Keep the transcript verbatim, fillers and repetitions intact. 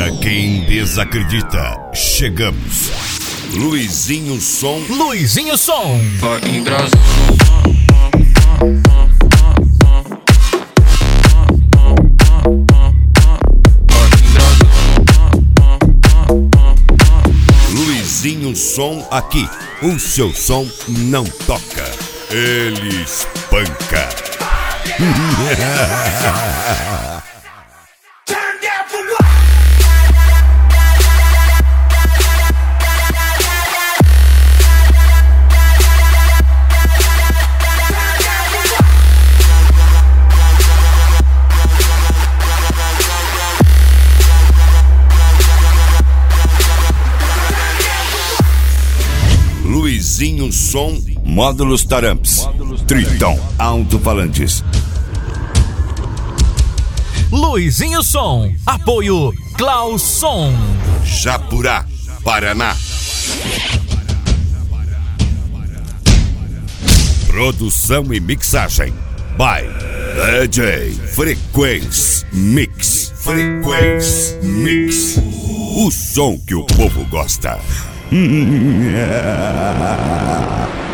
Para quem desacredita, chegamos. Luizinho Som. Luizinho Som. Em Brasil. Luizinho Som aqui. O seu som não toca. Ele espanca. Luizinho Som, módulos Taramps, Tritão Alto-Falantes. Luizinho Som, apoio Clauson. Japurá, Paraná. Produção e mixagem by D J Frequência Mix. Frequência Mix. O som que o povo gosta.